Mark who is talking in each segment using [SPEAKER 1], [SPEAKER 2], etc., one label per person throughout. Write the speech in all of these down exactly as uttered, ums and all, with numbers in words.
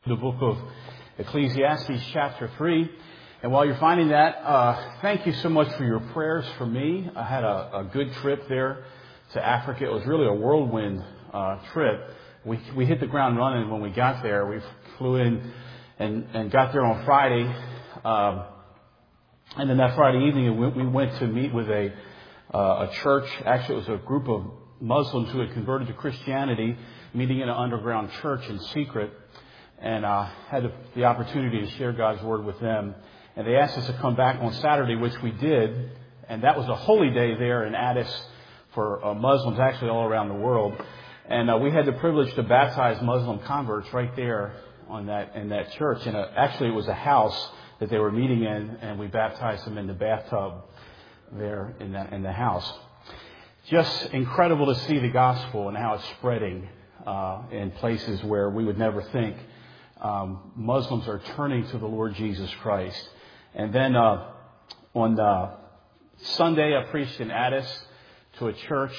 [SPEAKER 1] the book of Ecclesiastes chapter three. And while you're finding that, uh, thank you so much for your prayers for me. I had a, a good trip there to Africa. It was really a whirlwind uh, trip. We we hit the ground running when we got there. We flew in and, and got there on Friday. Um, and then that Friday evening, we, we went to meet with a uh, a church. Actually, it was a group of Muslims who had converted to Christianity, meeting in an underground church in secret. And I uh, had the, the opportunity to share God's Word with them. And they asked us to come back on Saturday, which we did. And that was a holy day there in Addis for uh, Muslims, actually all around the world. And uh, we had the privilege to baptize Muslim converts right there on that in that church. And uh, actually, it was a house that they were meeting in, and we baptized them in the bathtub there in the, in the house. Just incredible to see the gospel and how it's spreading uh, in places where we would never think. Um, Muslims are turning to the Lord Jesus Christ. And then uh, on uh, Sunday, I preached in Addis to a church,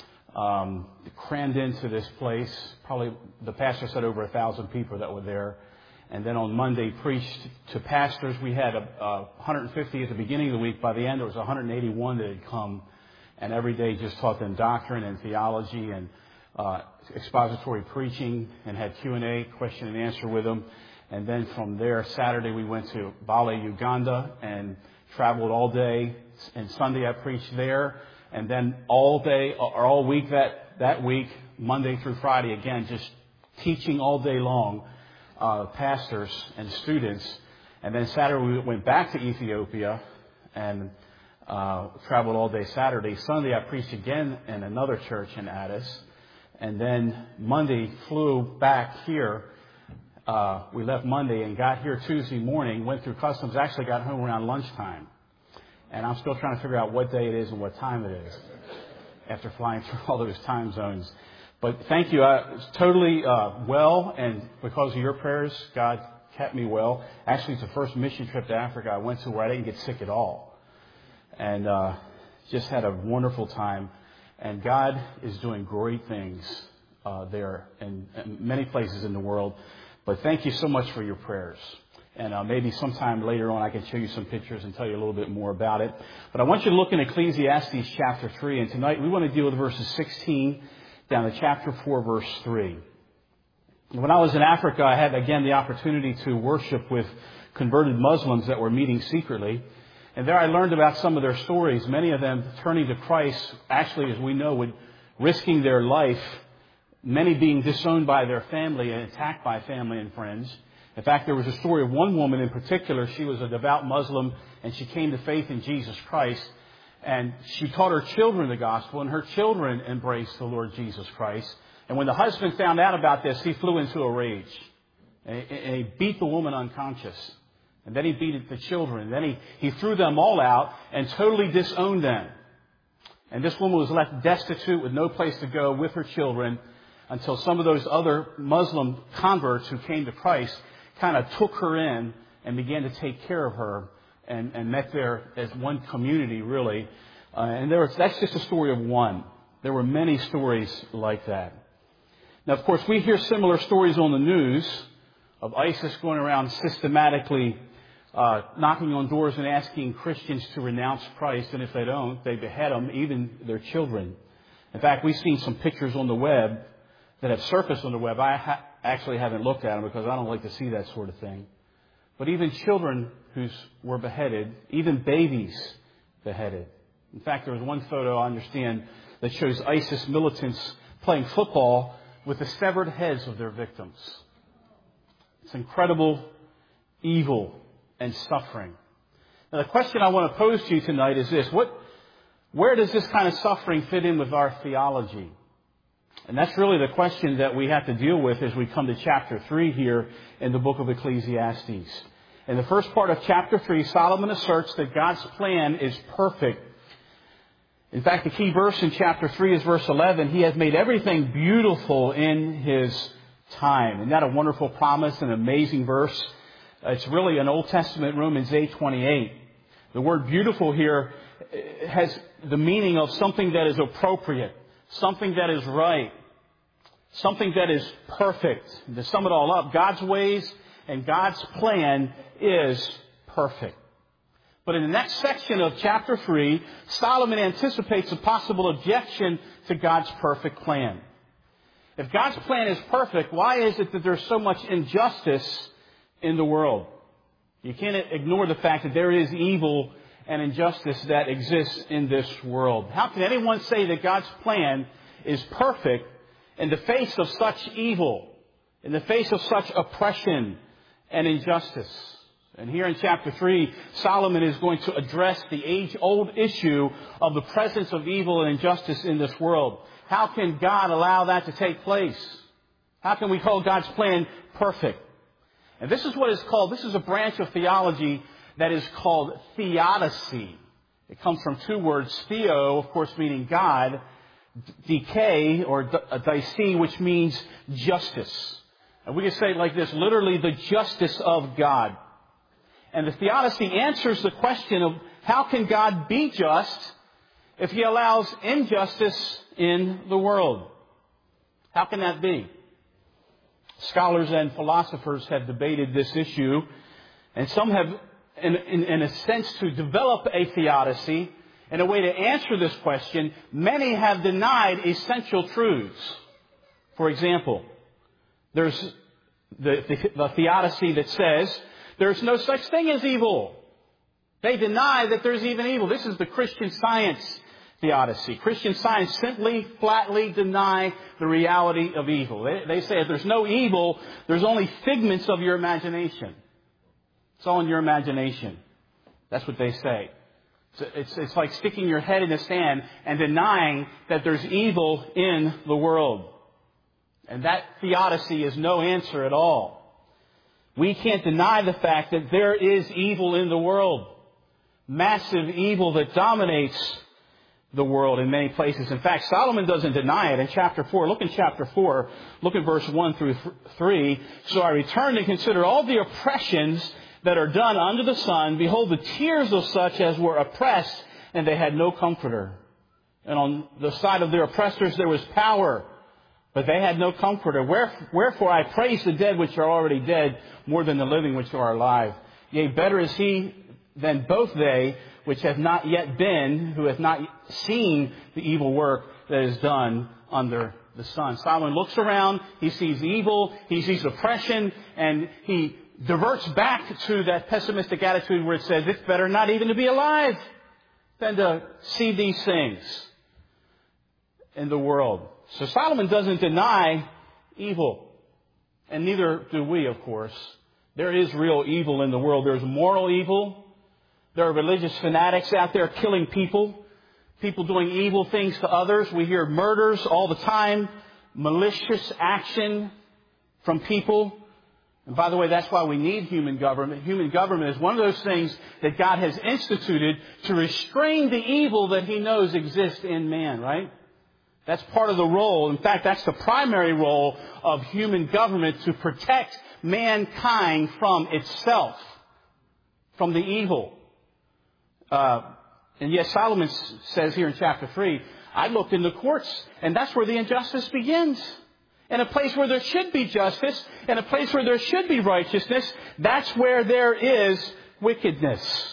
[SPEAKER 1] um, crammed into this place. Probably the pastor said over a thousand people that were there. And then on Monday, preached to pastors. We had a, a one hundred fifty at the beginning of the week. By the end, there was one hundred eighty-one that had come. And every day just taught them doctrine and theology and uh, expository preaching, and had Q and A, question and answer with them. And then from there, Saturday we went to Bale, Uganda, and traveled all day. And Sunday I preached there. And then all day, or all week that, that week, Monday through Friday, again, just teaching all day long, uh, pastors and students. And then Saturday we went back to Ethiopia and uh, traveled all day Saturday. Sunday I preached again in another church in Addis. And then Monday flew back here. Uh, we left Monday and got here Tuesday morning, went through customs, actually got home around lunchtime. And I'm still trying to figure out what day it is and what time it is after flying through all those time zones. But thank you. I was totally uh, well, and because of your prayers, God kept me well. Actually, it's the first mission trip to Africa I went to where I didn't get sick at all. And uh, just had a wonderful time. And God is doing great things uh, there in, in many places in the world. But thank you so much for your prayers. And uh, maybe sometime later on I can show you some pictures and tell you a little bit more about it. But I want you to look in Ecclesiastes chapter three. And tonight we want to deal with verses sixteen down to chapter four, verse three. When I was in Africa, I had, again, the opportunity to worship with converted Muslims that were meeting secretly. And there I learned about some of their stories, many of them turning to Christ, actually, as we know, with risking their life, many being disowned by their family and attacked by family and friends. In fact, there was a story of one woman in particular. She was a devout Muslim, and she came to faith in Jesus Christ. And she taught her children the gospel, and her children embraced the Lord Jesus Christ. And when the husband found out about this, he flew into a rage. And he beat the woman unconscious. And then he beat the children. Then he, he threw them all out and totally disowned them. And this woman was left destitute with no place to go with her children until some of those other Muslim converts who came to Christ kind of took her in and began to take care of her and, and met there as one community, really. Uh, and there was, that's just a story of one. There were many stories like that. Now, of course, we hear similar stories on the news of ISIS going around systematically Uh, knocking on doors and asking Christians to renounce Christ. And if they don't, they behead them, even their children. In fact, we've seen some pictures on the web that have surfaced on the web. I ha- actually haven't looked at them because I don't like to see that sort of thing. But even children who were beheaded, even babies beheaded. In fact, there was one photo, I understand, that shows ISIS militants playing football with the severed heads of their victims. It's incredible evil and suffering. Now, the question I want to pose to you tonight is this. What, where does this kind of suffering fit in with our theology? And that's really the question that we have to deal with as we come to chapter three here in the book of Ecclesiastes. In the first part of chapter three, Solomon asserts that God's plan is perfect. In fact, the key verse in chapter three is verse eleven. He has made everything beautiful in His time. Isn't that a wonderful promise, an amazing verse? It's really an Old Testament Romans eight twenty-eight. The word beautiful here has the meaning of something that is appropriate, something that is right. something that is perfect. To sum it all up, God's ways and God's plan is perfect. But in the next section of chapter three, Solomon anticipates a possible objection to God's perfect plan. If God's plan is perfect, why is it that there's so much injustice in the world? You can't ignore the fact that there is evil and injustice that exists in this world. How can anyone say that God's plan is perfect in the face of such evil, in the face of such oppression and injustice? And here in chapter three, Solomon is going to address the age-old issue of the presence of evil and injustice in this world. How can God allow that to take place? How can we call God's plan perfect? And this is what is called, this is a branch of theology that is called theodicy. It comes from two words, theo, of course, meaning God, decay, or dicee, which means justice. And we can say it like this, literally the justice of God. And the theodicy answers the question of how can God be just if He allows injustice in the world? How can that be? Scholars and philosophers have debated this issue, and some have, in, in, in a sense, to develop a theodicy. In a way to answer this question, many have denied essential truths. For example, there's the, the, the theodicy that says there's no such thing as evil. They deny that there's even evil. This is the Christian Science theodicy. Christian Science simply, flatly deny the reality of evil. They, they say if there's no evil, there's only figments of your imagination. It's all in your imagination. That's what they say. It's, it's, it's like sticking your head in the sand and denying that there's evil in the world. And that theodicy is no answer at all. We can't deny the fact that there is evil in the world. Massive evil that dominates the world in many places. In fact, Solomon doesn't deny it in chapter four. Look in chapter four. Look at verse one through three. So I returned and considered all the oppressions that are done under the sun. Behold, the tears of such as were oppressed, and they had no comforter. And on the side of their oppressors there was power, but they had no comforter. Wherefore I praise the dead which are already dead more than the living which are alive. Yea, better is he than both they which have not yet been, who have not seen the evil work that is done under the sun. Solomon looks around, he sees evil, he sees oppression, and he diverts back to that pessimistic attitude where it says it's better not even to be alive than to see these things in the world. So Solomon doesn't deny evil, and neither do we, of course. There is real evil in the world. There's moral evil. There are religious fanatics out there killing people, people doing evil things to others. We hear murders all the time, malicious action from people. And by the way, that's why we need human government. Human government is one of those things that God has instituted to restrain the evil that He knows exists in man, right? That's part of the role. In fact, that's the primary role of human government, to protect mankind from itself, from the evil. Uh, and yet Solomon says here in chapter three, I looked in the courts, and that's where the injustice begins. In a place where there should be justice, in a place where there should be righteousness, that's where there is wickedness.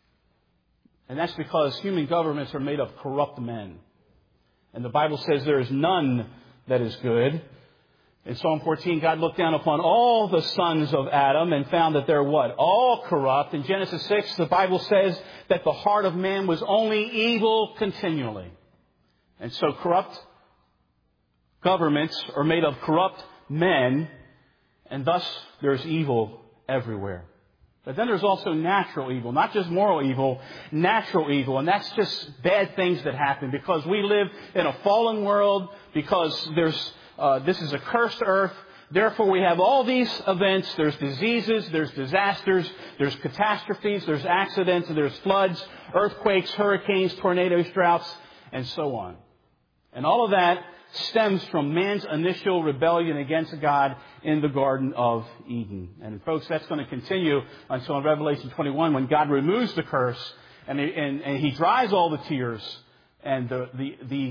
[SPEAKER 1] And that's because human governments are made of corrupt men. And the Bible says there is none that is good. In Psalm fourteen, God looked down upon all the sons of Adam and found that they're what? All corrupt. In Genesis six, the Bible says that the heart of man was only evil continually. And so corrupt governments are made of corrupt men, and thus there's evil everywhere. But then there's also natural evil, not just moral evil, natural evil. And that's just bad things that happen because we live in a fallen world, because there's uh, this is a cursed earth. Therefore, we have all these events. There's diseases, there's disasters, there's catastrophes, there's accidents, there's floods, earthquakes, hurricanes, tornadoes, droughts, and so on. And all of that stems from man's initial rebellion against God in the Garden of Eden. And folks, that's going to continue until in Revelation twenty-one, when God removes the curse and, and, and He dries all the tears, and the, the, the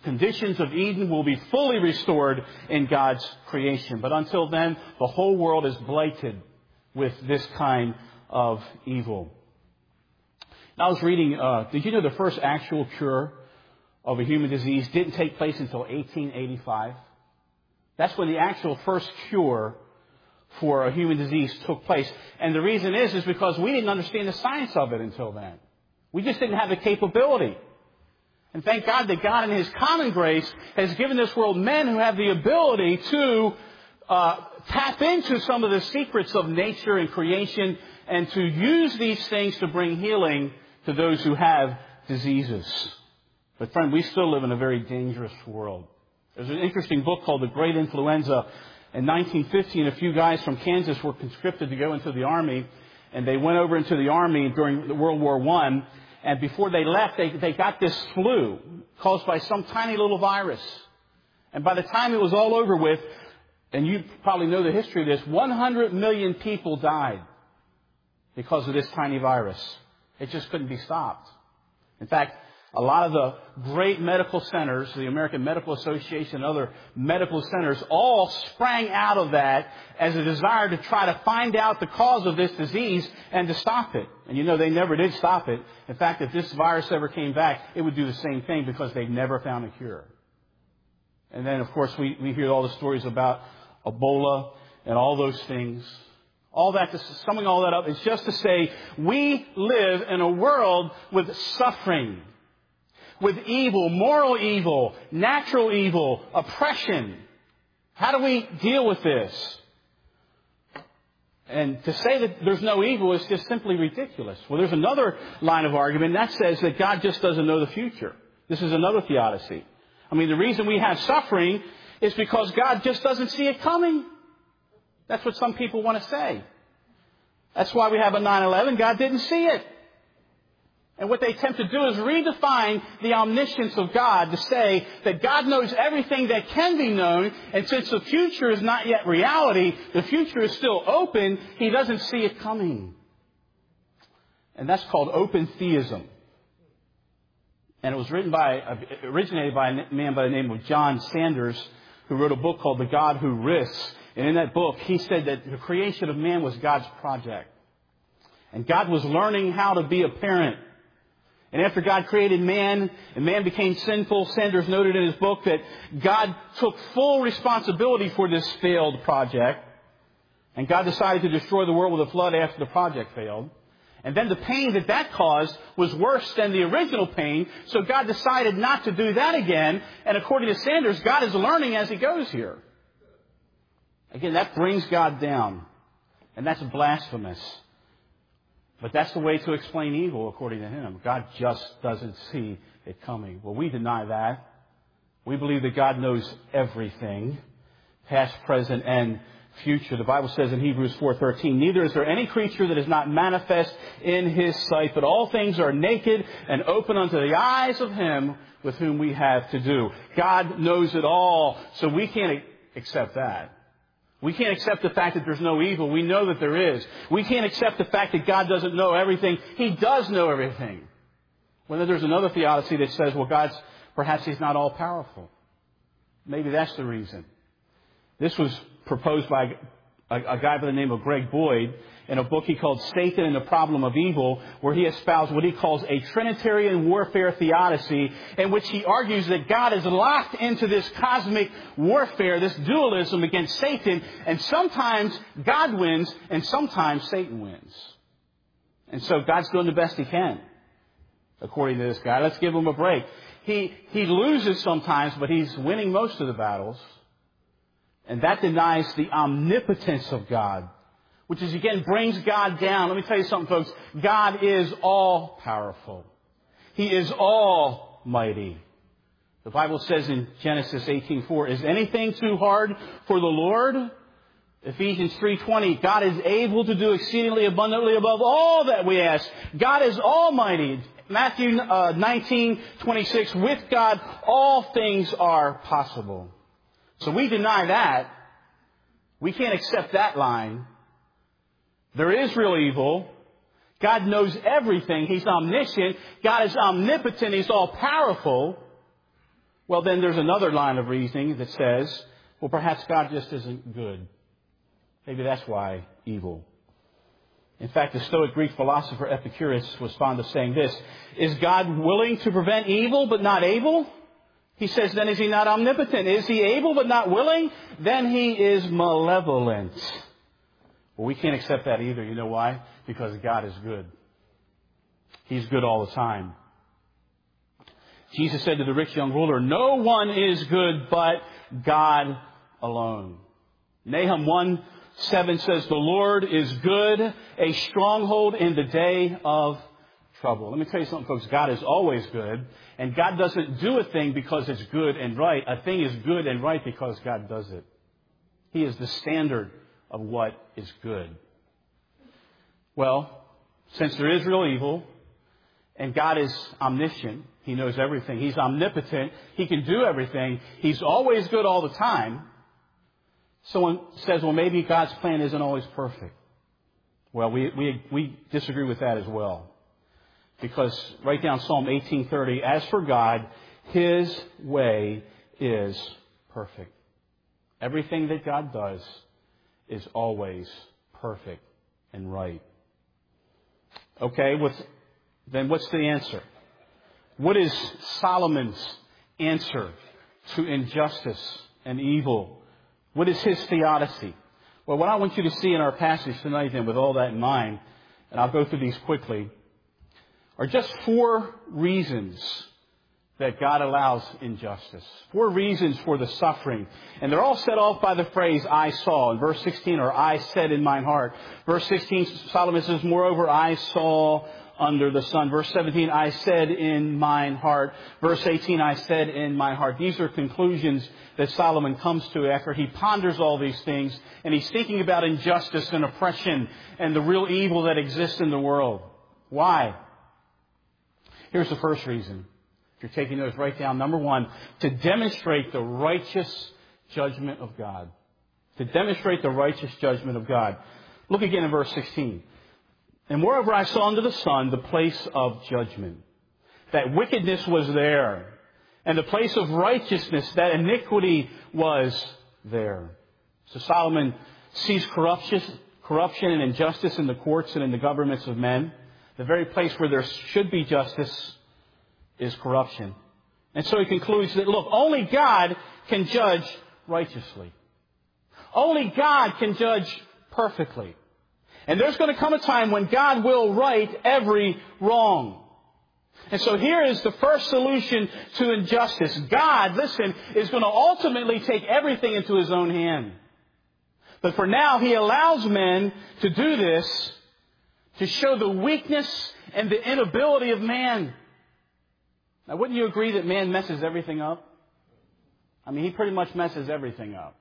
[SPEAKER 1] conditions of Eden will be fully restored in God's creation. But until then, the whole world is blighted with this kind of evil. Now, I was reading, uh, did you know the first actual cure of a human disease didn't take place until eighteen eighty-five? That's when the actual first cure for a human disease took place. And the reason is, is because we didn't understand the science of it until then. We just didn't have the capability. And thank God that God in His common grace has given this world men who have the ability to uh, tap into some of the secrets of nature and creation and to use these things to bring healing to those who have diseases. But friend, we still live in a very dangerous world. There's an interesting book called The Great Influenza. In nineteen fifteen, a few guys from Kansas were conscripted to go into the Army, and they went over into the Army during World War One. And before they left, they, they got this flu caused by some tiny little virus. And by the time it was all over with, and you probably know the history of this, one hundred million people died because of this tiny virus. It just couldn't be stopped. In fact, a lot of the great medical centers, the American Medical Association and other medical centers, all sprang out of that as a desire to try to find out the cause of this disease and to stop it. And you know, they never did stop it. In fact, if this virus ever came back, it would do the same thing because they never found a cure. And then, of course, we, we hear all the stories about Ebola and all those things. All that, to, summing all that up, is just to say we live in a world with suffering, with evil, moral evil, natural evil, oppression. How do we deal with this? And to say that there's no evil is just simply ridiculous. Well, there's another line of argument that says that God just doesn't know the future. This is another theodicy. I mean, the reason we have suffering is because God just doesn't see it coming. That's what some people want to say. That's why we have a nine eleven. God didn't see it. And what they attempt to do is redefine the omniscience of God to say that God knows everything that can be known, and since the future is not yet reality, the future is still open, He doesn't see it coming. And that's called open theism. And it was written by, originated by a man by the name of John Sanders, who wrote a book called The God Who Risks. And in that book, he said that the creation of man was God's project. And God was learning how to be a parent. And after God created man, and man became sinful, Sanders noted in his book that God took full responsibility for this failed project. And God decided to destroy the world with a flood after the project failed. And then the pain that that caused was worse than the original pain. So God decided not to do that again. And according to Sanders, God is learning as He goes here. Again, that brings God down. And that's blasphemous. But that's the way to explain evil, according to him. God just doesn't see it coming. Well, we deny that. We believe that God knows everything, past, present, and future. The Bible says in Hebrews four thirteen, neither is there any creature that is not manifest in His sight, but all things are naked and open unto the eyes of Him with whom we have to do. God knows it all, so we can't accept that. We can't accept the fact that there's no evil. We know that there is. We can't accept the fact that God doesn't know everything. He does know everything. Well, then there's another theodicy that says, well, God's, perhaps He's not all powerful. Maybe that's the reason. This was proposed by a, a guy by the name of Greg Boyd in a book he called Satan and the Problem of Evil, where he espoused what he calls a Trinitarian warfare theodicy, in which he argues that God is locked into this cosmic warfare, this dualism against Satan, and sometimes God wins and sometimes Satan wins. And so God's doing the best He can, according to this guy. Let's give him a break. He, he loses sometimes, but he's winning most of the battles. And that denies the omnipotence of God, which is, again, brings God down. Let me tell you something, folks. God is all-powerful. He is almighty. The Bible says in Genesis eighteen four, is anything too hard for the Lord? Ephesians three twenty, God is able to do exceedingly abundantly above all that we ask. God is almighty. Matthew uh, nineteen twenty-six, with God all things are possible. So we deny that. We can't accept that line. There is real evil. God knows everything. He's omniscient. God is omnipotent. He's all-powerful. Well, then there's another line of reasoning that says, well, perhaps God just isn't good. Maybe that's why evil. In fact, the Stoic Greek philosopher Epicurus was fond of saying this: is God willing to prevent evil but not able? He says, then is he not omnipotent? Is he able but not willing? Then he is malevolent. Well, we can't accept that either. You know why? Because God is good. He's good all the time. Jesus said to the rich young ruler, no one is good but God alone. Nahum one seven says, the Lord is good, a stronghold in the day of trouble. Let me tell you something, folks. God is always good, and God doesn't do a thing because it's good and right. A thing is good and right because God does it. He is the standard of what is good. Well, since there is real evil, and God is omniscient, He knows everything. He's omnipotent. He can do everything. He's always good all the time. Someone says, well, maybe God's plan isn't always perfect. Well, we, we, we disagree with that as well. Because write down Psalm eighteen thirty, as for God, His way is perfect. Everything that God does is always perfect and right. Okay, what's, then what's the answer? What is Solomon's answer to injustice and evil? What is his theodicy? Well, what I want you to see in our passage tonight, then, with all that in mind, and I'll go through these quickly, are just four reasons that God allows injustice. Four reasons for the suffering. And they're all set off by the phrase, I saw, in verse sixteen, or I said in mine heart. Verse sixteen, Solomon says, moreover, I saw under the sun. Verse seventeen, I said in mine heart. Verse eighteen, I said in my heart. These are conclusions that Solomon comes to after he ponders all these things, and he's thinking about injustice and oppression and the real evil that exists in the world. Why? Here's the first reason. If you're taking notes, write down number one, to demonstrate the righteous judgment of God. To demonstrate the righteous judgment of God. Look again in verse sixteen. And moreover, I saw under the sun the place of judgment, that wickedness was there, and the place of righteousness, that iniquity was there. So Solomon sees corruption, corruption and injustice in the courts and in the governments of men. The very place where there should be justice is corruption. And so he concludes that, look, only God can judge righteously. Only God can judge perfectly. And there's going to come a time when God will right every wrong. And so here is the first solution to injustice. God, listen, is going to ultimately take everything into His own hand. But for now, He allows men to do this to show the weakness and the inability of man. Now, wouldn't you agree that man messes everything up? I mean, he pretty much messes everything up.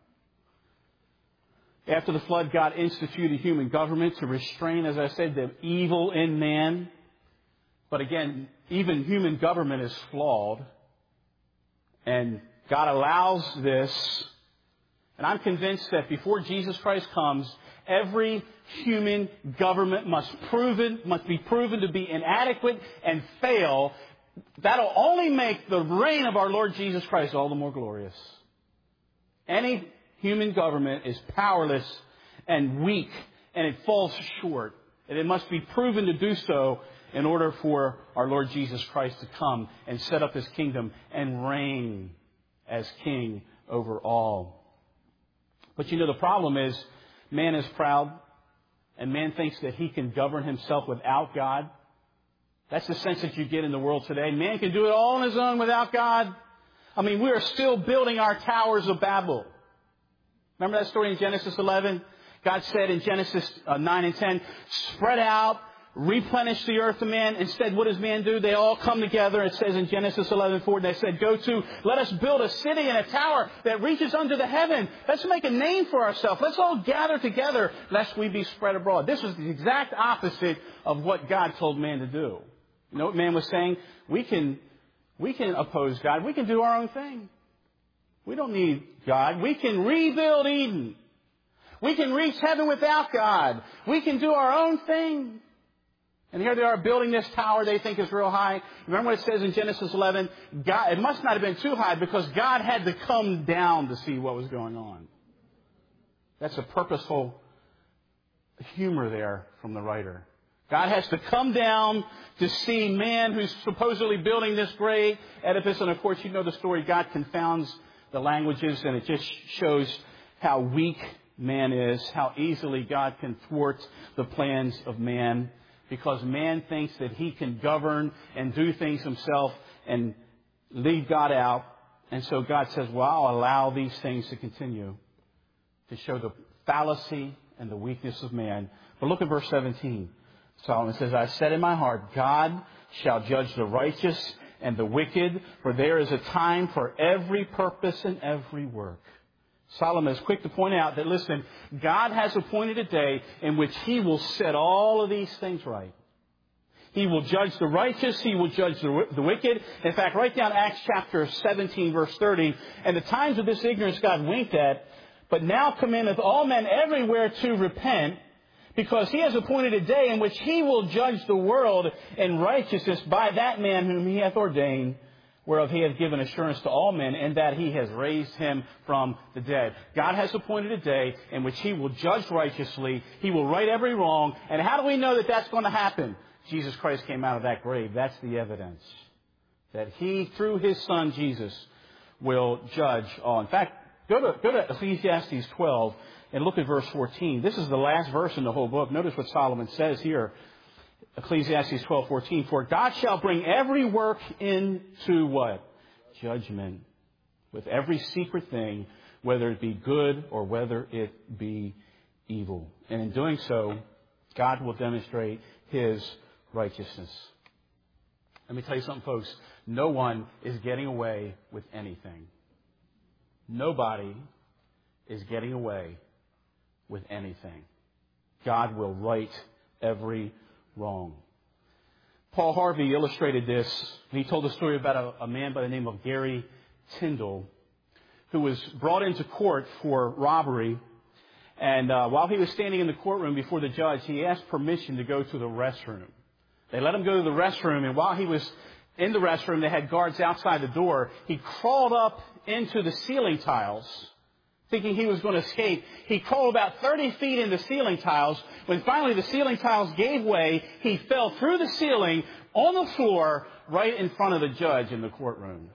[SPEAKER 1] After the flood, God instituted human government to restrain, as I said, the evil in man. But again, even human government is flawed. And God allows this. And I'm convinced that before Jesus Christ comes, every human government must proven, must be proven to be inadequate and fail. That'll only make the reign of our Lord Jesus Christ all the more glorious. Any human government is powerless and weak, and it falls short. And it must be proven to do so in order for our Lord Jesus Christ to come and set up His kingdom and reign as King over all. But you know, the problem is, man is proud, and man thinks that he can govern himself without God. That's the sense that you get in the world today. Man can do it all on his own without God. I mean, we are still building our towers of Babel. Remember that story in Genesis eleven? God said in Genesis nine and ten, spread out, replenish the earth of man. Instead, what does man do? They all come together. It says in Genesis eleven four, they said, go to, let us build a city and a tower that reaches under the heaven. Let's make a name for ourselves. Let's all gather together, lest we be spread abroad. This was the exact opposite of what God told man to do. You know what man was saying? We can, we can oppose God. We can do our own thing. We don't need God. We can rebuild Eden. We can reach heaven without God. We can do our own thing. And here they are building this tower they think is real high. Remember what it says in Genesis eleven? God, it must not have been too high because God had to come down to see what was going on. That's a purposeful humor there from the writer. God has to come down to see man who's supposedly building this great edifice. And of course, you know the story. God confounds the languages, and it just shows how weak man is, how easily God can thwart the plans of man, because man thinks that he can govern and do things himself and leave God out. And so God says, well, I'll allow these things to continue to show the fallacy and the weakness of man. But look at verse seventeen. Solomon says, I said in my heart, God shall judge the righteous and the wicked, for there is a time for every purpose and every work. Solomon is quick to point out that, listen, God has appointed a day in which He will set all of these things right. He will judge the righteous. He will judge the, the wicked. In fact, write down Acts chapter seventeen, verse thirty. And the times of this ignorance God winked at, but now commandeth all men everywhere to repent, because He has appointed a day in which He will judge the world in righteousness by that man whom He hath ordained, whereof He hath given assurance to all men, and that He has raised Him from the dead. God has appointed a day in which He will judge righteously. He will right every wrong. And how do we know that that's going to happen? Jesus Christ came out of that grave. That's the evidence that He, through His Son Jesus, will judge all. In fact, go to, go to Ecclesiastes twelve and look at verse fourteen. This is the last verse in the whole book. Notice what Solomon says here. Ecclesiastes twelve fourteen. For God shall bring every work into what? Judgment. With every secret thing, whether it be good or whether it be evil. And in doing so, God will demonstrate His righteousness. Let me tell you something, folks. No one is getting away with anything. Nobody is getting away with anything. God will right every wrong. Paul Harvey illustrated this. He told a story about a, a man by the name of Gary Tyndall, who was brought into court for robbery. And uh, while he was standing in the courtroom before the judge, he asked permission to go to the restroom. They let him go to the restroom, and while he was in the restroom, they had guards outside the door. He crawled up into the ceiling tiles, thinking he was going to escape. He crawled about thirty feet in the ceiling tiles. When finally the ceiling tiles gave way, he fell through the ceiling on the floor right in front of the judge in the courtroom.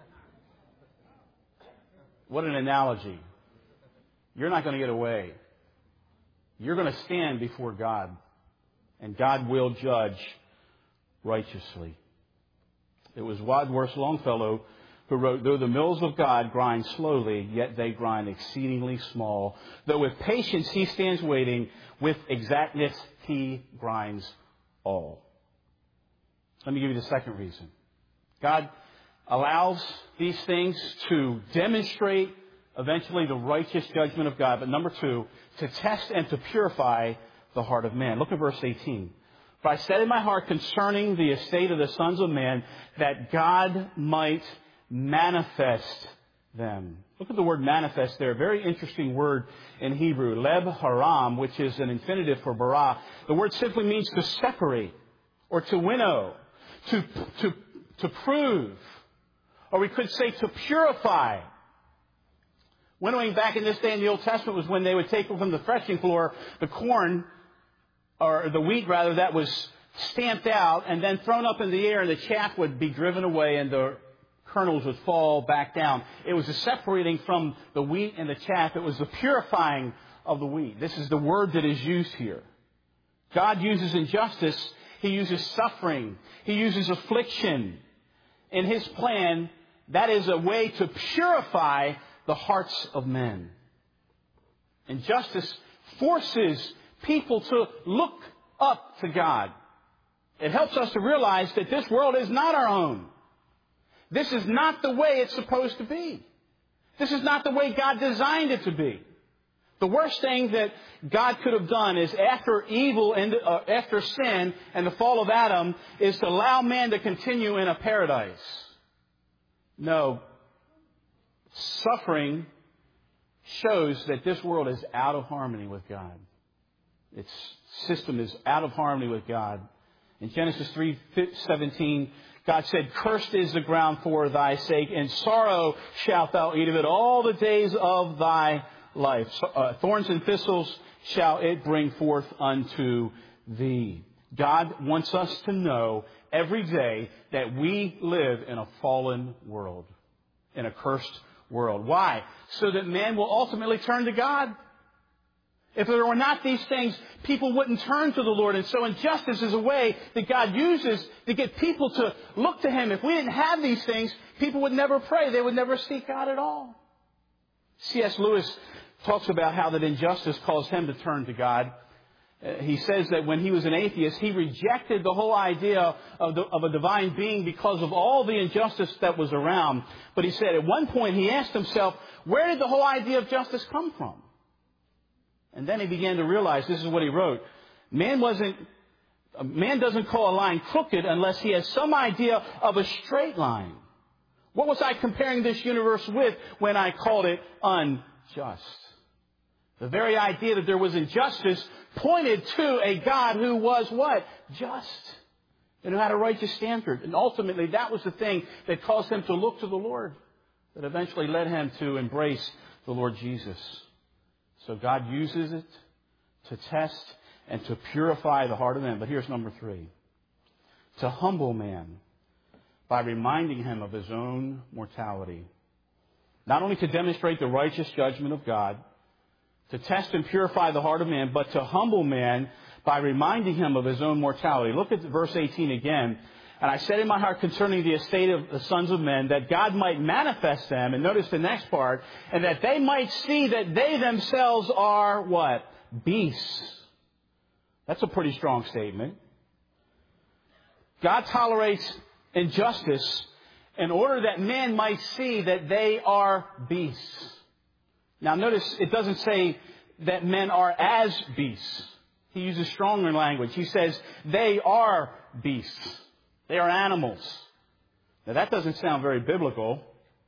[SPEAKER 1] What an analogy. You're not going to get away. You're going to stand before God, and God will judge righteously. It was Wadsworth Longfellow who wrote, though the mills of God grind slowly, yet they grind exceedingly small. Though with patience He stands waiting, with exactness He grinds all. Let me give you the second reason. God allows these things to demonstrate eventually the righteous judgment of God. But number two, to test and to purify the heart of man. Look at verse eighteen. For I said in my heart concerning the estate of the sons of man, that God might manifest them. Look at the word manifest there. Very interesting word in Hebrew. Leb haram, which is an infinitive for bara. The word simply means to separate or to winnow, to, to, to prove, or we could say to purify. Winnowing back in this day in the Old Testament was when they would take from the threshing floor the corn, or the wheat rather, that was stamped out and then thrown up in the air, and the chaff would be driven away and the kernels would fall back down. It was the separating from the wheat and the chaff. It was the purifying of the wheat. This is the word that is used here. God uses injustice. He uses suffering. He uses affliction. In His plan, that is a way to purify the hearts of men. Injustice forces people to look up to God. It helps us to realize that this world is not our own. This is not the way it's supposed to be. This is not the way God designed it to be. The worst thing that God could have done is after evil and uh, after sin and the fall of Adam is to allow man to continue in a paradise. No. Suffering shows that this world is out of harmony with God. Its system is out of harmony with God. In Genesis three seventeen, God said, "Cursed is the ground for thy sake, and sorrow shalt thou eat of it all the days of thy life. So, uh, thorns and thistles shall it bring forth unto thee." God wants us to know every day that we live in a fallen world, in a cursed world. Why? So that man will ultimately turn to God. If there were not these things, people wouldn't turn to the Lord. And so injustice is a way that God uses to get people to look to Him. If we didn't have these things, people would never pray. They would never seek God at all. C S Lewis talks about how that injustice caused him to turn to God. Uh, he says that when he was an atheist, he rejected the whole idea of, the, of a divine being because of all the injustice that was around. But he said at one point he asked himself, where did the whole idea of justice come from? And then he began to realize, this is what he wrote, man wasn't, man doesn't call a line crooked unless he has some idea of a straight line. What was I comparing this universe with when I called it unjust? The very idea that there was injustice pointed to a God who was what? Just. And who had a righteous standard. And ultimately that was the thing that caused him to look to the Lord. That eventually led him to embrace the Lord Jesus. So God uses it to test and to purify the heart of man. But here's number three. To humble man by reminding him of his own mortality. Not only to demonstrate the righteous judgment of God, to test and purify the heart of man, but to humble man by reminding him of his own mortality. Look at verse eighteen again. And I said in my heart concerning the estate of the sons of men, that God might manifest them, and notice the next part, and that they might see that they themselves are what? Beasts. That's a pretty strong statement. God tolerates injustice in order that man might see that they are beasts. Now notice it doesn't say that men are as beasts. He uses stronger language. He says they are beasts. They are animals. Now that doesn't sound very biblical.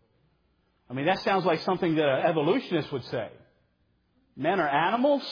[SPEAKER 1] I mean, that sounds like something that an evolutionist would say. Men are animals?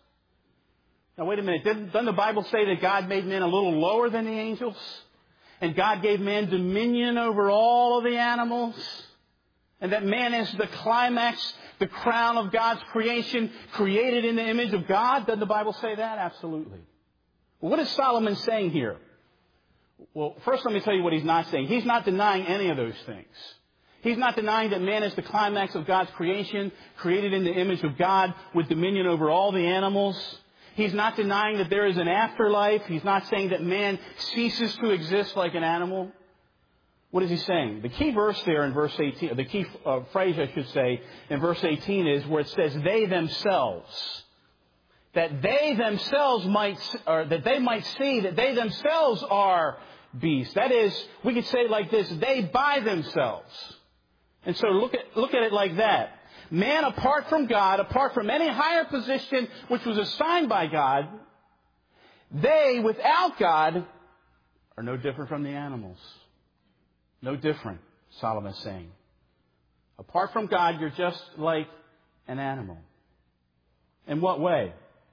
[SPEAKER 1] Now wait a minute. Didn't, doesn't the Bible say that God made men a little lower than the angels? And God gave man dominion over all of the animals? And that man is the climax, the crown of God's creation, created in the image of God? Doesn't the Bible say that? Absolutely. Well, what is Solomon saying here? Well, first let me tell you what he's not saying. He's not denying any of those things. He's not denying that man is the climax of God's creation, created in the image of God with dominion over all the animals. He's not denying that there is an afterlife. He's not saying that man ceases to exist like an animal. What is he saying? The key verse there in verse eighteen, the key uh, phrase I should say in verse eighteen is where it says they themselves. That they themselves might, or that they might see that they themselves are beasts. That is, we could say it like this, they by themselves. And so look at, look at it like that. Man apart from God, apart from any higher position which was assigned by God, they without God are no different from the animals. No different, Solomon's saying. Apart from God, you're just like an animal. In what way?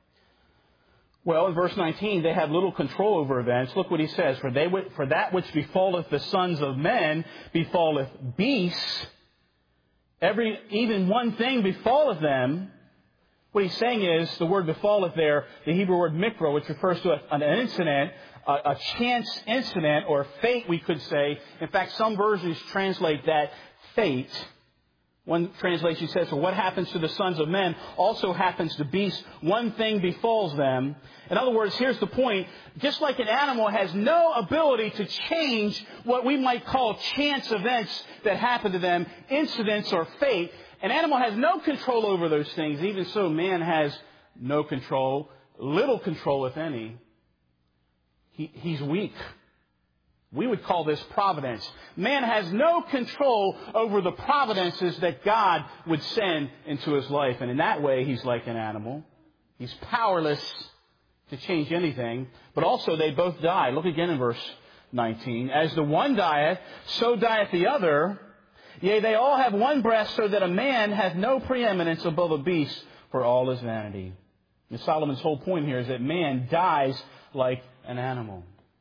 [SPEAKER 1] Well, in verse nineteen, they have little control over events. Look what he says. For they, for that which befalleth the sons of men befalleth beasts. Every, even one thing befalleth them. What he's saying is, the word befalleth there, the Hebrew word mikra, which refers to an incident, a, a chance incident, or fate, we could say. In fact, some versions translate that fate. One translation says, for what happens to the sons of men also happens to beasts. One thing befalls them. In other words, here's the point. Just like an animal has no ability to change what we might call chance events that happen to them, incidents or fate, an animal has no control over those things. Even so, man has no control, little control, if any. He, he's weak. We would call this providence. Man has no control over the providences that God would send into his life. And in that way, he's like an animal. He's powerless to change anything. But also, they both die. Look again in verse nineteen. As the one dieth, so dieth the other. Yea, they all have one breath, so that a man hath no preeminence above a beast, for all is vanity. And Solomon's whole point here is that man dies like an animal.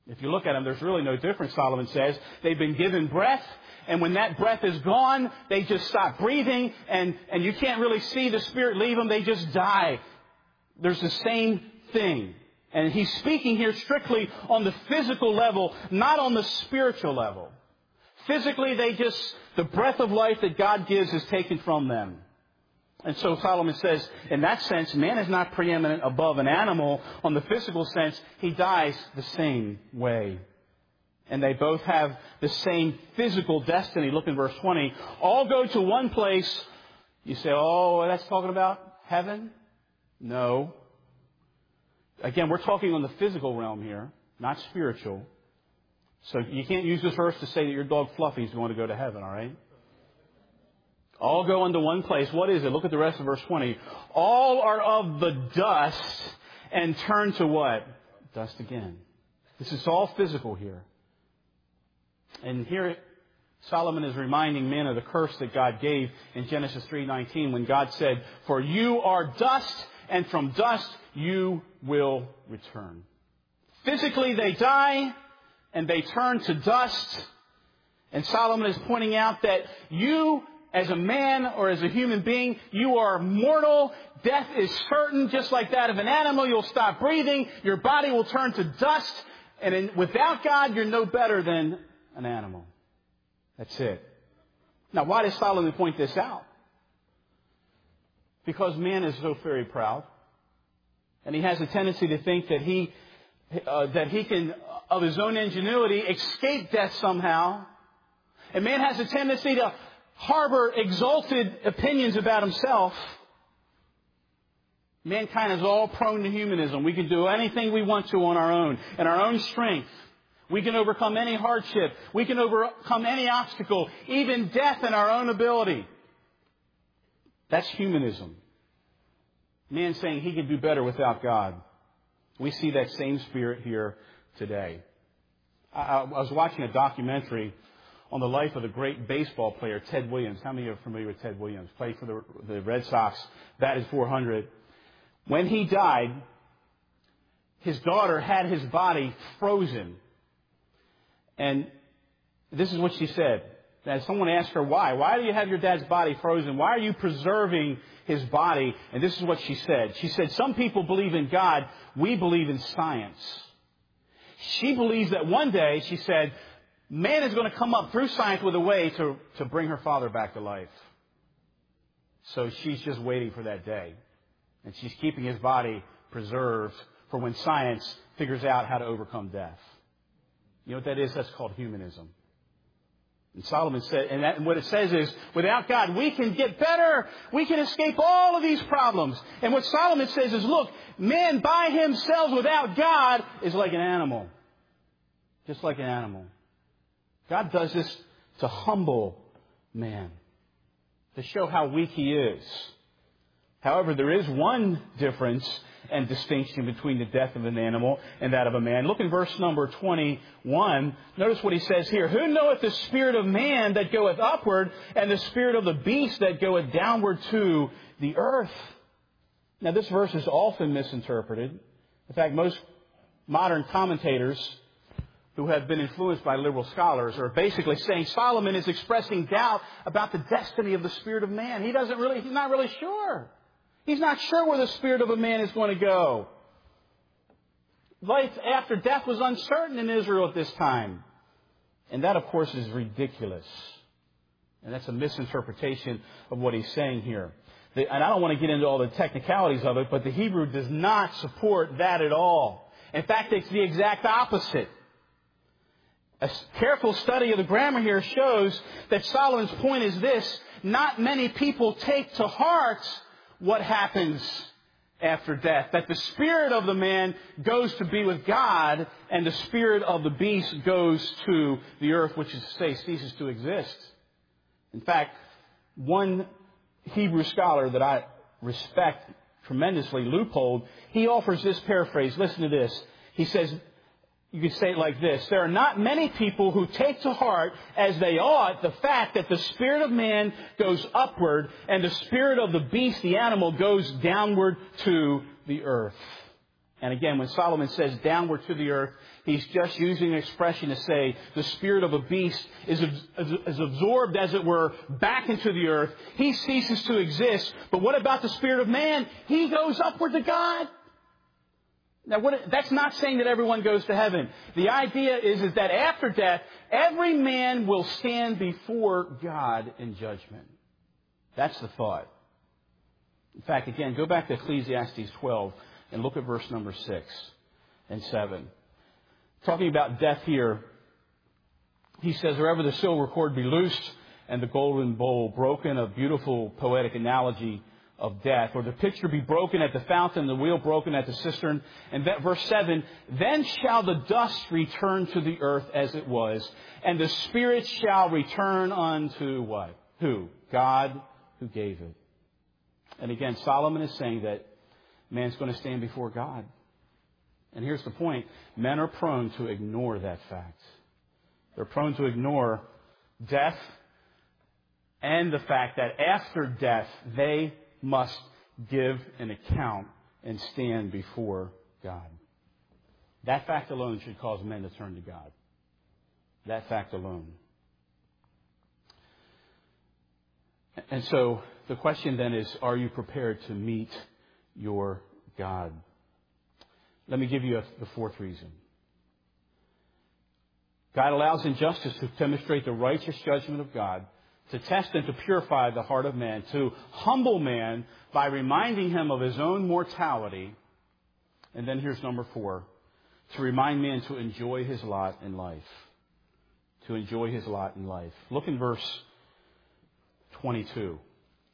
[SPEAKER 1] If you look at them, there's really no difference, Solomon says. They've been given breath, and when that breath is gone, they just stop breathing, and, and you can't really see the Spirit leave them. They just die. There's the same thing. And he's speaking here strictly on the physical level, not on the spiritual level. Physically, they just, the breath of life that God gives is taken from them. And so Solomon says, in that sense, man is not preeminent above an animal. On the physical sense, he dies the same way. And they both have the same physical destiny. Look in verse twenty. All go to one place. You say, oh, that's talking about heaven? No. Again, we're talking on the physical realm here, not spiritual. So you can't use this verse to say that your dog Fluffy is going to go to heaven, all right? All go into one place. What is it? Look at the rest of verse twenty. All are of the dust and turn to what? Dust again. This is all physical here. And here Solomon is reminding men of the curse that God gave in Genesis three nineteen when God said, for you are dust, and from dust you will return. Physically they die and they turn to dust. And Solomon is pointing out that you, as a man or as a human being, you are mortal. Death is certain, just like that of an animal. You'll stop breathing. Your body will turn to dust. And in, without God, you're no better than an animal. That's it. Now, why does Solomon point this out? Because man is so very proud. And he has a tendency to think that he, uh, that he can, of his own ingenuity, escape death somehow. And man has a tendency to harbor exalted opinions about himself. Mankind is all prone to humanism. We can do anything we want to on our own, in our own strength. We can overcome any hardship. We can overcome any obstacle, even death in our own ability. That's humanism. Man saying he can do better without God. We see that same spirit here today. I, I was watching a documentary on the life of the great baseball player, Ted Williams. How many are familiar with Ted Williams? Played for the, the Red Sox, batted four hundred. When he died, his daughter had his body frozen. And this is what she said. Now, someone asked her, why? Why do you have your dad's body frozen? Why are you preserving his body? And this is what she said. She said, some people believe in God. We believe in science. She believes that one day, she said, man is going to come up through science with a way to, to bring her father back to life. So she's just waiting for that day. And she's keeping his body preserved for when science figures out how to overcome death. You know what that is? That's called humanism. And Solomon said, and, that, and what it says is, without God, we can get better. We can escape all of these problems. And what Solomon says is, look, man by himself without God is like an animal. Just like an animal. God does this to humble man, to show how weak he is. However, there is one difference and distinction between the death of an animal and that of a man. Look in verse number twenty-one. Notice what he says here. Who knoweth the spirit of man that goeth upward, and the spirit of the beast that goeth downward to the earth? Now, this verse is often misinterpreted. In fact, most modern commentators who have been influenced by liberal scholars are basically saying Solomon is expressing doubt about the destiny of the spirit of man. He doesn't really, he's not really sure. He's not sure where the spirit of a man is going to go. Life after death was uncertain in Israel at this time. And that, of course, is ridiculous. And that's a misinterpretation of what he's saying here. And I don't want to get into all the technicalities of it, but the Hebrew does not support that at all. In fact, it's the exact opposite. A careful study of the grammar here shows that Solomon's point is this: not many people take to heart what happens after death. That the spirit of the man goes to be with God, and the spirit of the beast goes to the earth, which is to say, ceases to exist. In fact, one Hebrew scholar that I respect tremendously, Leupold, he offers this paraphrase. Listen to this. He says, you could say it like this: there are not many people who take to heart as they ought the fact that the spirit of man goes upward and the spirit of the beast, the animal, goes downward to the earth. And again, when Solomon says downward to the earth, he's just using an expression to say the spirit of a beast is, is absorbed, as it were, back into the earth. He ceases to exist. But what about the spirit of man? He goes upward to God. Now, what, that's not saying that everyone goes to heaven. The idea is, is that after death, every man will stand before God in judgment. That's the thought. In fact, again, go back to Ecclesiastes twelve and look at verse number six and seven. Talking about death here, he says, wherever the silver cord be loosed and the golden bowl broken, a beautiful poetic analogy of death, or the pitcher be broken at the fountain, the wheel broken at the cistern. And that, verse seven, then shall the dust return to the earth as it was, and the spirit shall return unto what? Who? God who gave it. And again, Solomon is saying that man's going to stand before God. And here's the point. Men are prone to ignore that fact. They're prone to ignore death and the fact that after death, they must give an account and stand before God. That fact alone should cause men to turn to God. That fact alone. And so the question then is, are you prepared to meet your God? Let me give you a, the fourth reason. God allows injustice to demonstrate the righteous judgment of God, to test and to purify the heart of man, to humble man by reminding him of his own mortality. And then here's number four, to remind man to enjoy his lot in life. To enjoy his lot in life. Look in verse twenty-two.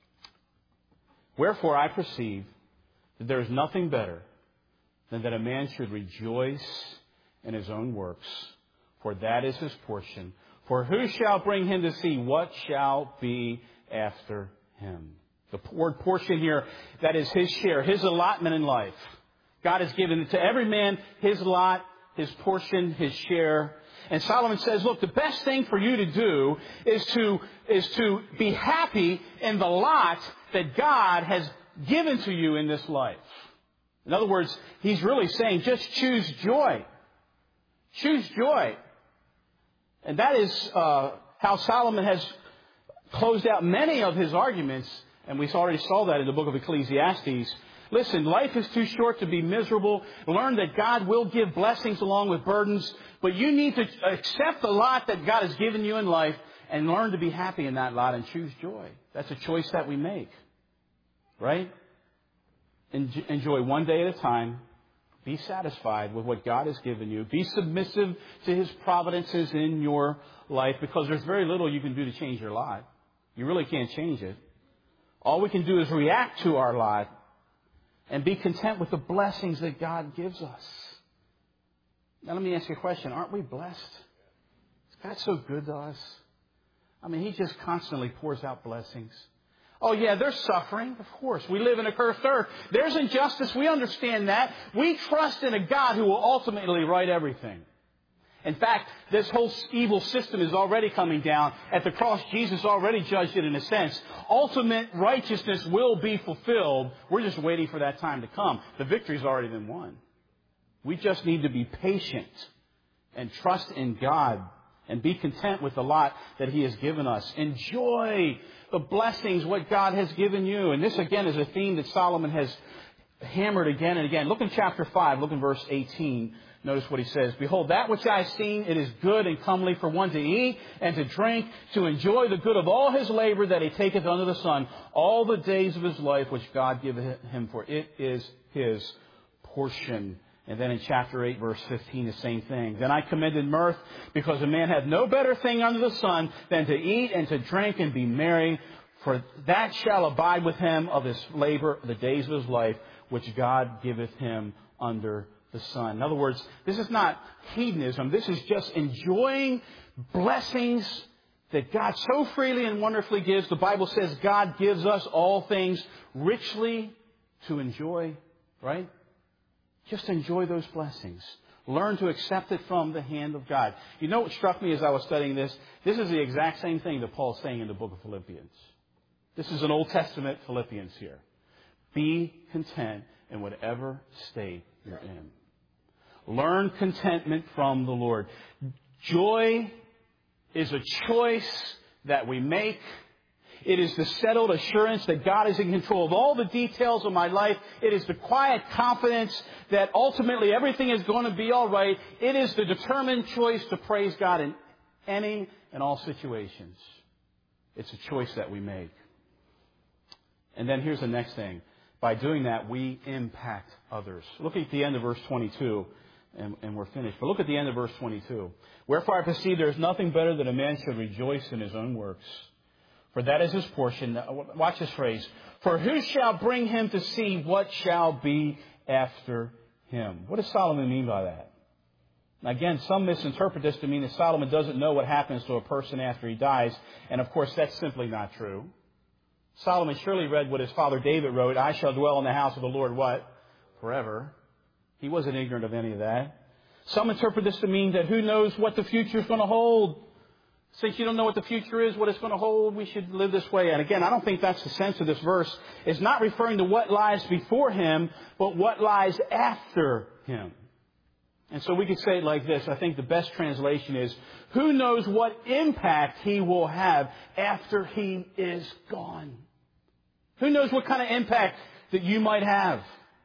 [SPEAKER 1] Wherefore I perceive that there is nothing better than that a man should rejoice in his own works, for that is his portion. For who shall bring him to see what shall be after him? The word portion here, that is his share, his allotment in life. God has given to every man his lot, his portion, his share. And Solomon says, look, the best thing for you to do is to, is to be happy in the lot that God has given to you in this life. In other words, he's really saying, just choose joy. Choose joy. And that is uh, how Solomon has closed out many of his arguments. And we already saw that in the book of Ecclesiastes. Listen, life is too short to be miserable. Learn that God will give blessings along with burdens. But you need to accept the lot that God has given you in life and learn to be happy in that lot and choose joy. That's a choice that we make. Right? Enjoy one day at a time. Be satisfied with what God has given you. Be submissive to His providences in your life, because there's very little you can do to change your lot. You really can't change it. All we can do is react to our lot and be content with the blessings that God gives us. Now let me ask you a question. Aren't we blessed? Is God so good to us? I mean, He just constantly pours out blessings. Oh, yeah, there's suffering. Of course. We live in a cursed earth. There's injustice. We understand that. We trust in a God who will ultimately right everything. In fact, this whole evil system is already coming down. At the cross, Jesus already judged it in a sense. Ultimate righteousness will be fulfilled. We're just waiting for that time to come. The victory's already been won. We just need to be patient and trust in God and be content with the lot that He has given us. Enjoy the blessings, what God has given you. And this, again, is a theme that Solomon has hammered again and again. Look in chapter five. Look in verse eighteen. Notice what he says. Behold, that which I have seen, it is good and comely for one to eat and to drink, to enjoy the good of all his labor that he taketh under the sun, all the days of his life which God giveth him, for it is his portion. And then in chapter eight, verse fifteen, the same thing. Then I commended mirth, because a man hath no better thing under the sun than to eat and to drink and be merry, for that shall abide with him of his labor the days of his life, which God giveth him under the sun. In other words, this is not hedonism. This is just enjoying blessings that God so freely and wonderfully gives. The Bible says God gives us all things richly to enjoy, right? Just enjoy those blessings. Learn to accept it from the hand of God. You know what struck me as I was studying this? This is the exact same thing that Paul's saying in the book of Philippians. This is an Old Testament Philippians here. Be content in whatever state you're in. Learn contentment from the Lord. Joy is a choice that we make. It is the settled assurance that God is in control of all the details of my life. It is the quiet confidence that ultimately everything is going to be all right. It is the determined choice to praise God in any and all situations. It's a choice that we make. And then here's the next thing. By doing that, we impact others. Look at the end of verse twenty-two, and, and we're finished. But look at the end of verse twenty-two. Wherefore I perceive there is nothing better than a man should rejoice in his own works. For that is his portion. Watch this phrase. For who shall bring him to see what shall be after him? What does Solomon mean by that? Again, some misinterpret this to mean that Solomon doesn't know what happens to a person after he dies. And of course, that's simply not true. Solomon surely read what his father David wrote, I shall dwell in the house of the Lord, what? Forever. He wasn't ignorant of any of that. Some interpret this to mean that who knows what the future is going to hold. Since you don't know what the future is, what it's going to hold, we should live this way. And again, I don't think that's the sense of this verse. It's not referring to what lies before him, but what lies after him. And so we could say it like this. I think the best translation is, who knows what impact he will have after he is gone? Who knows what kind of impact that you might have?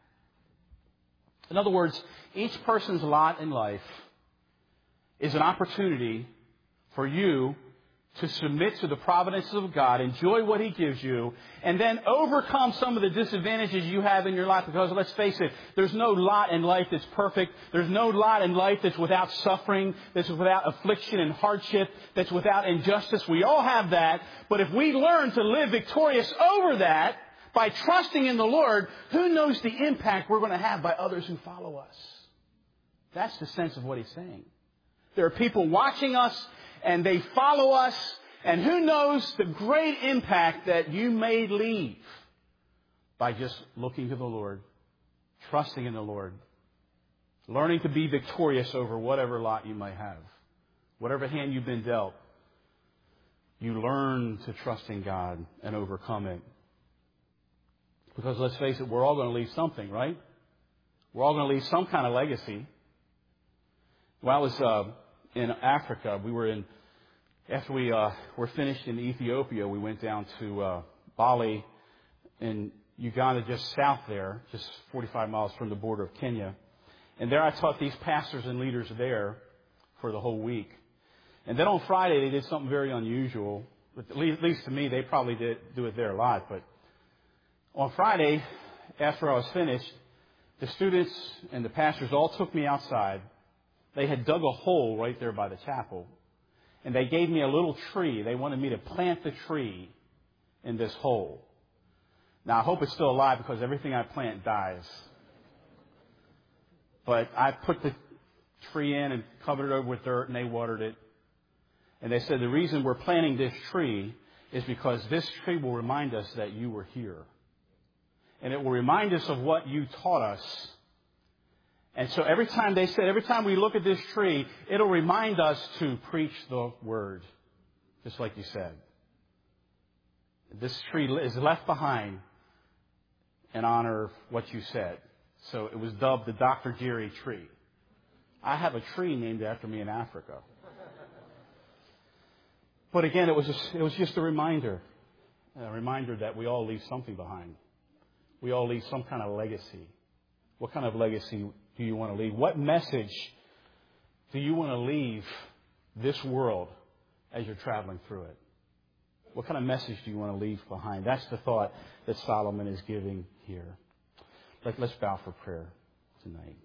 [SPEAKER 1] In other words, each person's lot in life is an opportunity for you to submit to the providence of God, enjoy what He gives you, and then overcome some of the disadvantages you have in your life. Because let's face it, there's no lot in life that's perfect. There's no lot in life that's without suffering, that's without affliction and hardship, that's without injustice. We all have that. But if we learn to live victorious over that by trusting in the Lord, who knows the impact we're going to have by others who follow us? That's the sense of what He's saying. There are people watching us, and they follow us, and who knows the great impact that you may leave by just looking to the Lord, trusting in the Lord, learning to be victorious over whatever lot you might have. Whatever hand you've been dealt, you learn to trust in God and overcome it. Because let's face it, we're all going to leave something, right? We're all going to leave some kind of legacy. When I was uh, in Africa, we were in, after we uh, were finished in Ethiopia, we went down to uh, Bali in Uganda, just south there, just forty-five miles from the border of Kenya. And there I taught these pastors and leaders there for the whole week. And then on Friday, they did something very unusual. At least to me, they probably did do it there a lot. But on Friday, after I was finished, the students and the pastors all took me outside. They had dug a hole right there by the chapel. And they gave me a little tree. They wanted me to plant the tree in this hole. Now, I hope it's still alive because everything I plant dies. But I put the tree in and covered it over with dirt, and they watered it. And they said the reason we're planting this tree is because this tree will remind us that you were here. And it will remind us of what you taught us. And so every time, they said, every time we look at this tree, it'll remind us to preach the word, just like you said. This tree is left behind in honor of what you said. So it was dubbed the Doctor Jerry tree. I have a tree named after me in Africa. But again, it was just, it was just a reminder, a reminder that we all leave something behind. We all leave some kind of legacy. What kind of legacy do you want to leave? What message do you want to leave this world as you're traveling through it? What kind of message do you want to leave behind? That's the thought that Solomon is giving here. Let, let's bow for prayer tonight.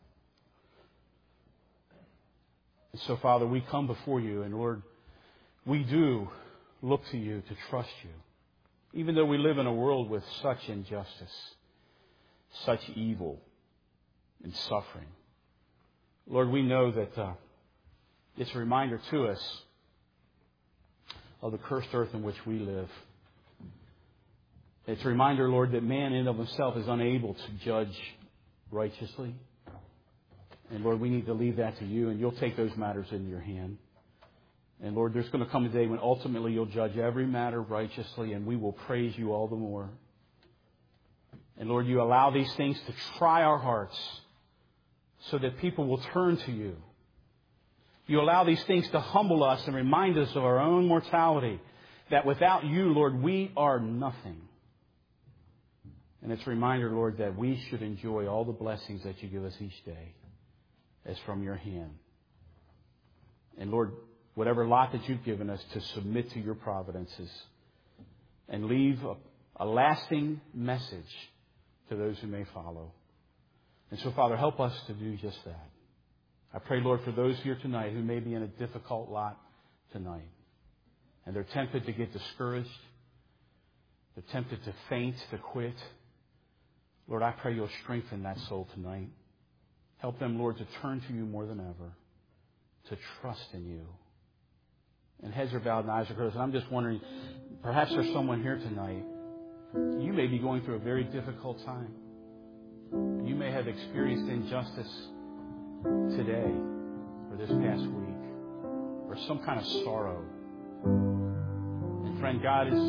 [SPEAKER 1] And so, Father, we come before you, and Lord, we do look to you to trust you. Even though we live in a world with such injustice, such evil, and suffering. Lord, we know that uh, it's a reminder to us of the cursed earth in which we live. It's a reminder, Lord, that man in and of himself is unable to judge righteously. And Lord, we need to leave that to you, and you'll take those matters in your hand. And Lord, there's going to come a day when ultimately you'll judge every matter righteously, and we will praise you all the more. And Lord, you allow these things to try our hearts so that people will turn to you. You allow these things to humble us and remind us of our own mortality, that without you, Lord, we are nothing. And it's a reminder, Lord, that we should enjoy all the blessings that you give us each day as from your hand. And Lord, whatever lot that you've given us, to submit to your providences and leave a, a lasting message to those who may follow. And so, Father, help us to do just that. I pray, Lord, for those here tonight who may be in a difficult lot tonight, and they're tempted to get discouraged, they're tempted to faint, to quit. Lord, I pray you'll strengthen that soul tonight. Help them, Lord, to turn to you more than ever, to trust in you. And heads are bowed and eyes are closed. And I'm just wondering, perhaps there's someone here tonight. You may be going through a very difficult time. You may have experienced injustice today or this past week, or some kind of sorrow. And friend, God is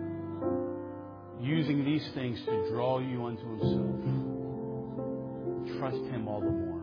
[SPEAKER 1] using these things to draw you unto himself. Trust him all the more.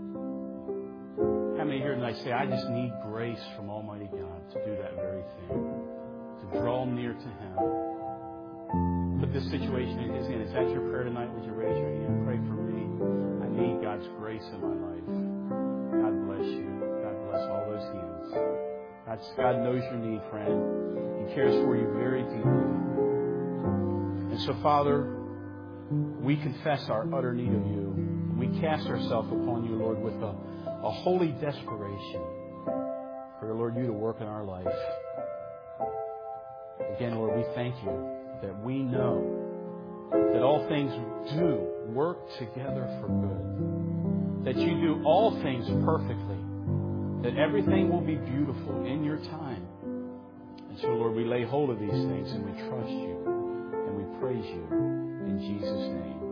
[SPEAKER 1] How many here tonight say, I just need grace from Almighty God to do that very thing, to draw near to him? Put this situation in his hand. Is that your prayer tonight? Would you raise your hand? Pray for me. I need God's grace in my life. God bless you. God bless all those hands. God, God knows your need, friend. He cares for you very deeply. And so, Father, we confess our utter need of you. We cast ourselves upon you, Lord, with a, a holy desperation for, Lord, you to work in our life. Again, Lord, we thank you that we know that all things do work together for good, that you do all things perfectly, that everything will be beautiful in your time. And so, Lord, we lay hold of these things and we trust you and we praise you in Jesus' name.